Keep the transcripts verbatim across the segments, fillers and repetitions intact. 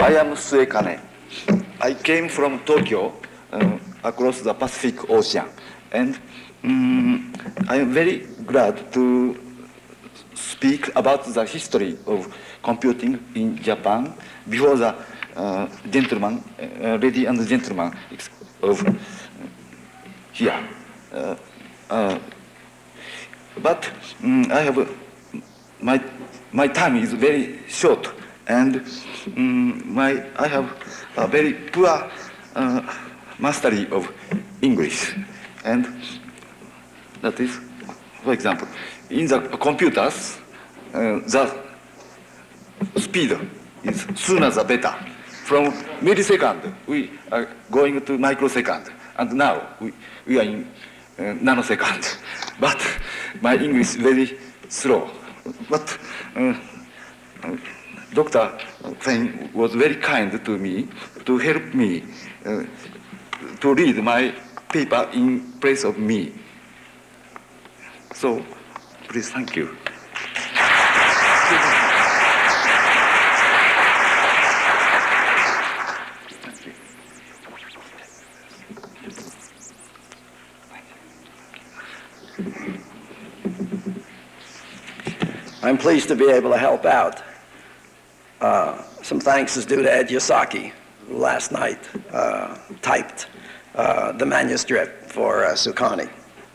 I am Sue Kane. I came from Tokyo uh, across the Pacific Ocean, and um, I am very glad to speak about the history of computing in Japan before the uh, gentleman, uh, lady and gentleman of uh, here. Uh, uh, but um, I have my my time is very short, and um, my I have a very poor uh, mastery of English, and that is, for example, in the computers, uh, the speed is sooner the better. From millisecond, we are going to microsecond, and now we, we are in uh, nanosecond. But my English is very slow. But uh, uh, Doctor Feng was very kind to me to help me uh, to read my paper in place of me. So, please, thank you. I'm pleased to be able to help out. Uh, some thanks is due to Ed Yasaki, who last night uh, typed uh, the manuscript for uh, Sukani.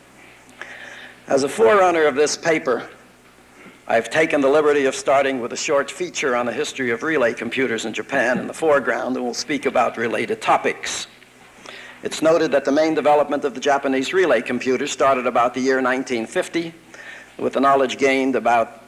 As a forerunner of this paper, I've taken the liberty of starting with a short feature on the history of relay computers in Japan in the foreground, and we'll speak about related topics. It's noted that the main development of the Japanese relay computer started about the year nineteen fifty, with the knowledge gained about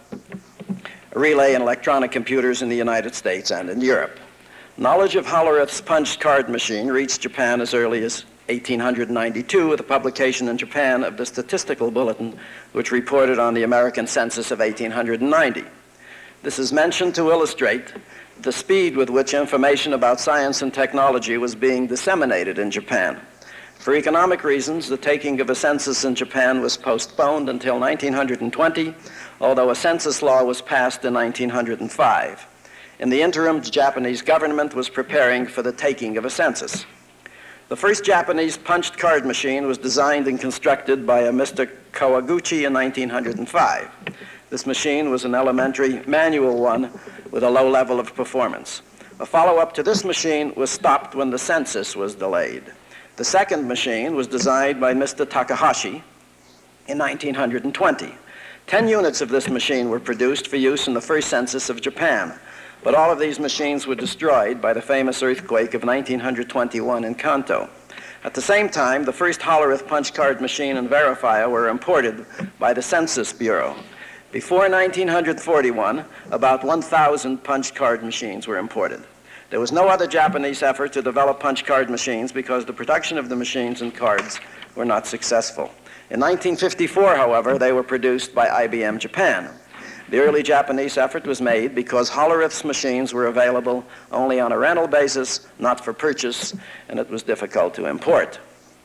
relay and electronic computers in the United States and in Europe. Knowledge of Hollerith's punched card machine reached Japan as early as eighteen ninety-two with the publication in Japan of the Statistical Bulletin, which reported on the American census of eighteen ninety. This is mentioned to illustrate the speed with which information about science and technology was being disseminated in Japan. For economic reasons, the taking of a census in Japan was postponed until nineteen twenty, although a census law was passed in nineteen oh five. In the interim, the Japanese government was preparing for the taking of a census. The first Japanese punched card machine was designed and constructed by a Mister Kawaguchi in nineteen oh five. This machine was an elementary manual one with a low level of performance. A follow-up to this machine was stopped when the census was delayed. The second machine was designed by Mister Takahashi in nineteen twenty. Ten units of this machine were produced for use in the first census of Japan, but all of these machines were destroyed by the famous earthquake of nineteen twenty-one in Kanto. At the same time, the first Hollerith punch card machine and verifier were imported by the Census Bureau. Before nineteen forty-one, about one thousand punch card machines were imported. There was no other Japanese effort to develop punch card machines because the production of the machines and cards were not successful. In nineteen fifty-four, however, they were produced by I B M Japan. The early Japanese effort was made because Hollerith's machines were available only on a rental basis, not for purchase, and it was difficult to import.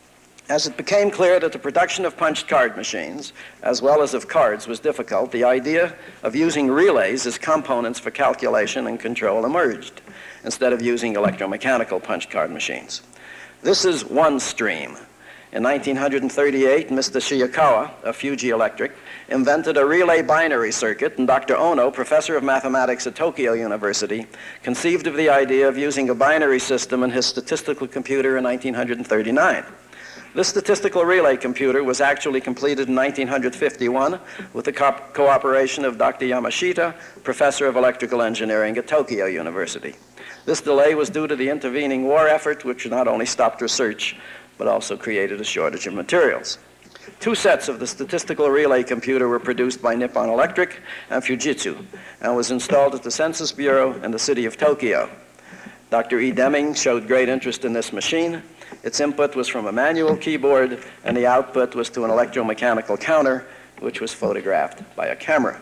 As it became clear that the production of punched card machines, as well as of cards, was difficult, the idea of using relays as components for calculation and control emerged, instead of using electromechanical punch card machines. This is one stream. In nineteen thirty-eight, Mister Shiyakawa of Fuji Electric invented a relay binary circuit, and Doctor Ono, professor of mathematics at Tokyo University, conceived of the idea of using a binary system in his statistical computer in nineteen thirty-nine. This statistical relay computer was actually completed in nineteen fifty-one with the co- cooperation of Doctor Yamashita, professor of electrical engineering at Tokyo University. This delay was due to the intervening war effort, which not only stopped research, but also created a shortage of materials. Two sets of the statistical relay computer were produced by Nippon Electric and Fujitsu, and was installed at the Census Bureau in the city of Tokyo. Doctor E. Deming showed great interest in this machine. Its input was from a manual keyboard, and the output was to an electromechanical counter, which was photographed by a camera.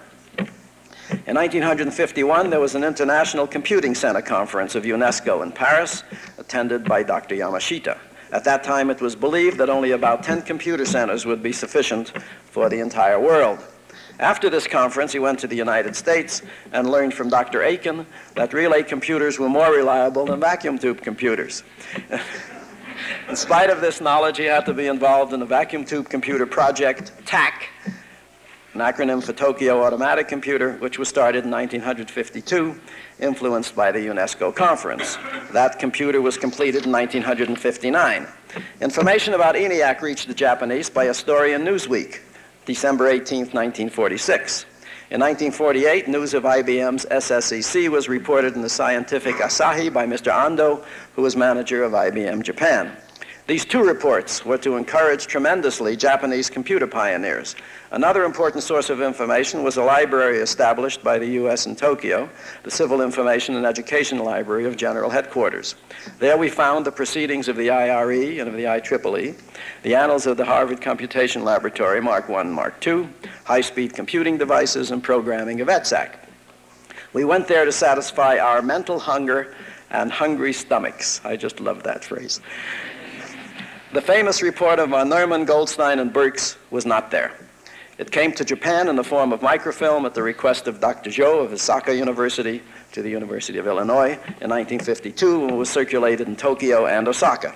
In nineteen fifty-one, there was an International Computing Center Conference of UNESCO in Paris, attended by Doctor Yamashita. At that time, it was believed that only about ten computer centers would be sufficient for the entire world. After this conference, he went to the United States and learned from Doctor Aiken that relay computers were more reliable than vacuum tube computers. In spite of this knowledge, he had to be involved in the vacuum tube computer project, T A C, an acronym for Tokyo Automatic Computer, which was started in nineteen fifty-two, influenced by the UNESCO conference. That computer was completed in nineteen fifty-nine. Information about ENIAC reached the Japanese by a story in Newsweek, December eighteenth, nineteen forty-six. In nineteen forty-eight, news of I B M's S S E C was reported in the Scientific Asahi by Mister Ando, who was manager of I B M Japan. These two reports were to encourage tremendously Japanese computer pioneers. Another important source of information was a library established by the U S in Tokyo, the Civil Information and Education Library of General Headquarters. There we found the proceedings of the I R E and of the I triple E, the annals of the Harvard Computation Laboratory, Mark one and Mark two, high-speed computing devices, and programming of E T S A C. We went there to satisfy our mental hunger and hungry stomachs. I just love that phrase. The famous report of von Neumann, Goldstein, and Birx was not there. It came to Japan in the form of microfilm at the request of Doctor Zhou of Osaka University to the University of Illinois in nineteen fifty-two, and was circulated in Tokyo and Osaka.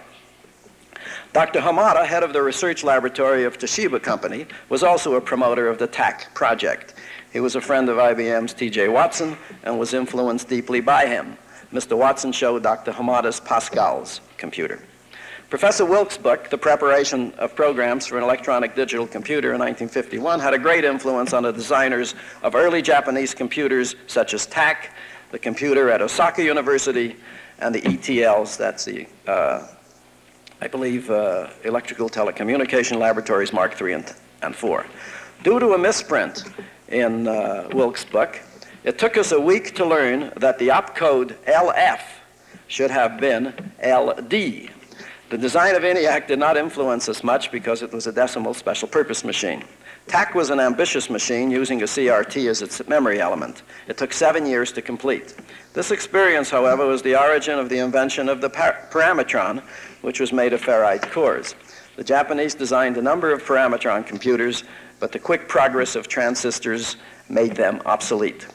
Doctor Hamada, head of the research laboratory of Toshiba Company, was also a promoter of the T A C project. He was a friend of I B M's T J Watson and was influenced deeply by him. Mister Watson showed Doctor Hamada's Pascal's computer. Professor Wilkes Book, the preparation of programs for an electronic digital computer in nineteen fifty-one, had a great influence on the designers of early Japanese computers such as T A C, the computer at Osaka University, and the E T Ls, that's the, uh, I believe, uh, Electrical Telecommunication Laboratories Mark three and, and four. Due to a misprint in uh, Wilkes' book, it took us a week to learn that the opcode L F should have been L D. The design of ENIAC did not influence us much because it was a decimal special purpose machine. T A C was an ambitious machine using a C R T as its memory element. It took seven years to complete. This experience, however, was the origin of the invention of the par- parametron, which was made of ferrite cores. The Japanese designed a number of parametron computers, but the quick progress of transistors made them obsolete.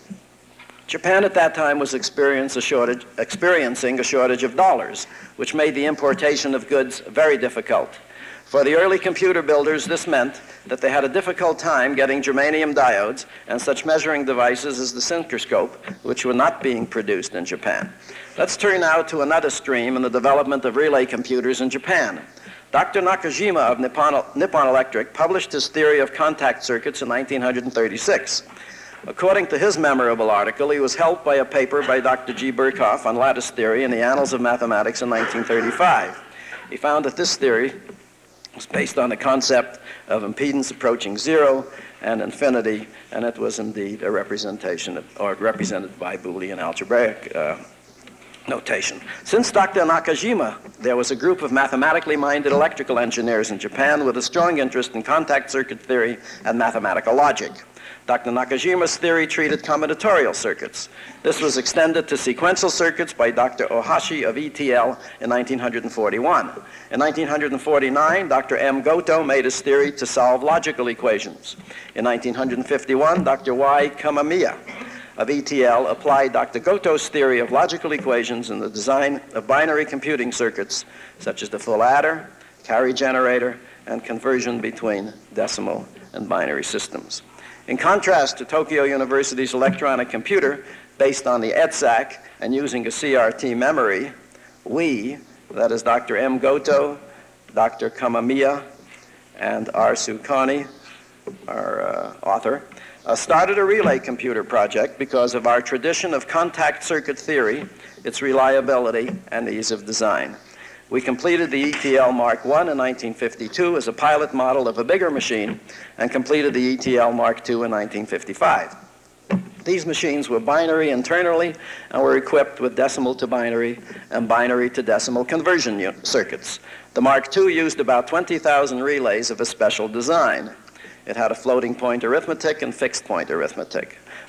Japan at that time was experience a shortage, experiencing a shortage of dollars, which made the importation of goods very difficult. For the early computer builders, this meant that they had a difficult time getting germanium diodes and such measuring devices as the synchroscope, which were not being produced in Japan. Let's turn now to another stream in the development of relay computers in Japan. Doctor Nakajima of Nippon, Nippon Electric published his theory of contact circuits in nineteen thirty-six. According to his memorable article, he was helped by a paper by Doctor G. Birkhoff on lattice theory in the Annals of Mathematics in nineteen thirty-five. He found that this theory was based on the concept of impedance approaching zero and infinity, and it was indeed a representation of, or represented by Boolean algebraic uh, notation. Since Doctor Nakajima, there was a group of mathematically minded electrical engineers in Japan with a strong interest in contact circuit theory and mathematical logic. Doctor Nakajima's theory treated combinatorial circuits. This was extended to sequential circuits by Doctor Ohashi of E T L in nineteen forty-one. In nineteen forty-nine, Doctor M. Goto made his theory to solve logical equations. In nineteen fifty-one, Doctor Y. Kamamiya of E T L applied Doctor Goto's theory of logical equations in the design of binary computing circuits, such as the full adder, carry generator, and conversion between decimal and binary systems. In contrast to Tokyo University's electronic computer, based on the E T S A C and using a C R T memory, we, that is Doctor M. Goto, Doctor Kamamiya, and R. Sukani, our uh, author, uh, started a relay computer project because of our tradition of contact circuit theory, its reliability, and ease of design. We completed the E T L Mark one in nineteen fifty-two as a pilot model of a bigger machine and completed the E T L Mark two in nineteen fifty-five. These machines were binary internally and were equipped with decimal to binary and binary to decimal conversion circuits. The Mark two used about twenty thousand relays of a special design. It had a floating point arithmetic and fixed point arithmetic.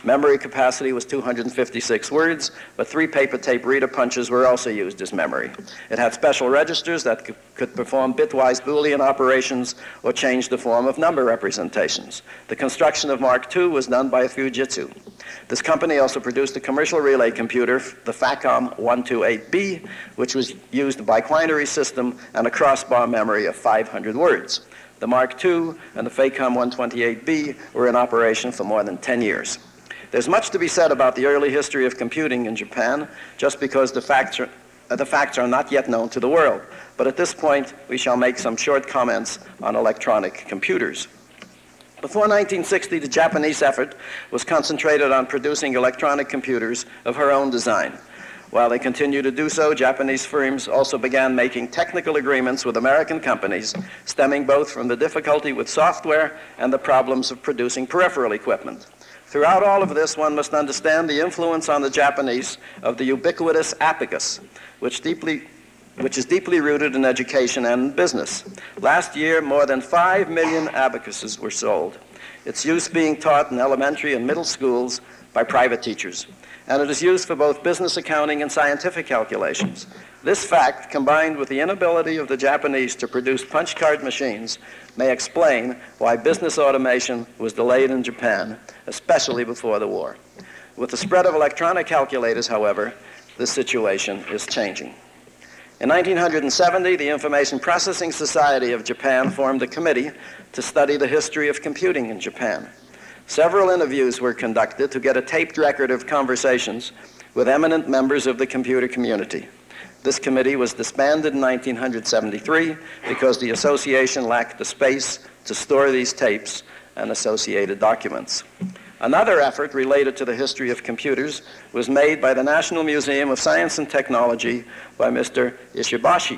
Memory capacity was two hundred fifty-six words, but three paper tape reader punches were also used as memory. It had special registers that c- could perform bitwise Boolean operations or change the form of number representations. The construction of Mark two was done by Fujitsu. This company also produced a commercial relay computer, the Facom one twenty-eight B, which was used a binary system and a crossbar memory of five hundred words. The Mark two and the Facom one twenty-eight B were in operation for more than ten years. There's much to be said about the early history of computing in Japan, just because the facts are, uh, the facts are not yet known to the world. But at this point, we shall make some short comments on electronic computers. Before nineteen sixty, the Japanese effort was concentrated on producing electronic computers of her own design. While they continued to do so, Japanese firms also began making technical agreements with American companies, stemming both from the difficulty with software and the problems of producing peripheral equipment. Throughout all of this, one must understand the influence on the Japanese of the ubiquitous abacus, which deeply which is deeply rooted in education and business. Last year, more than five million abacuses were sold. Its use being taught in elementary and middle schools by private teachers, and it is used for both business accounting and scientific calculations. This fact, combined with the inability of the Japanese to produce punch card machines, may explain why business automation was delayed in Japan, especially before the war. With the spread of electronic calculators, however, this situation is changing. In nineteen seventy, the Information Processing Society of Japan formed a committee to study the history of computing in Japan. Several interviews were conducted to get a taped record of conversations with eminent members of the computer community. This committee was disbanded in nineteen seventy-three because the association lacked the space to store these tapes and associated documents. Another effort related to the history of computers was made by the National Museum of Science and Technology by Mister Ishibashi.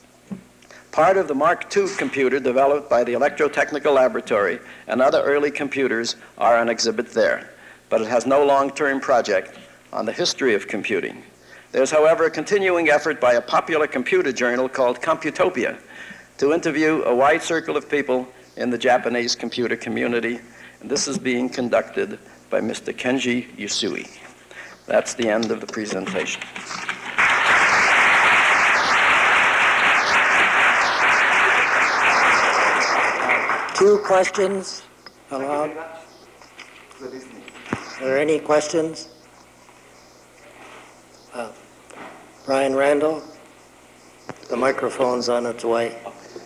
Part of the Mark two computer developed by the Electrotechnical Laboratory and other early computers are on exhibit there, but it has no long-term project on the history of computing. There's, however, a continuing effort by a popular computer journal called Computopia to interview a wide circle of people in the Japanese computer community, and this is being conducted by Mister Kenji Yusui. That's the end of the presentation. Two questions allowed. Are there any questions? Uh, Brian Randall, the microphone's on its way.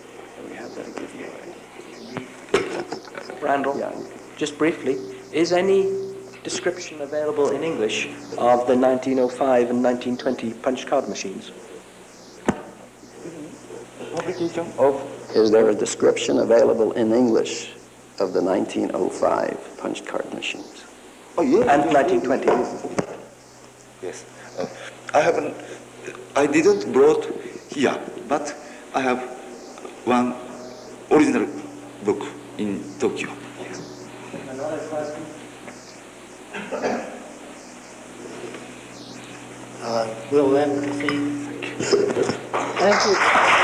Randall, Yeah. just briefly, is any description available in English of the nineteen oh five and nineteen twenty punch card machines? Publication of Is there a description available in English of the nineteen oh five punch card machines? oh yeah And nineteen twenty? Yes, uh, I haven't. I didn't brought here, but I have one original book in Tokyo. Another question? Uh, We'll then proceed. Thank you.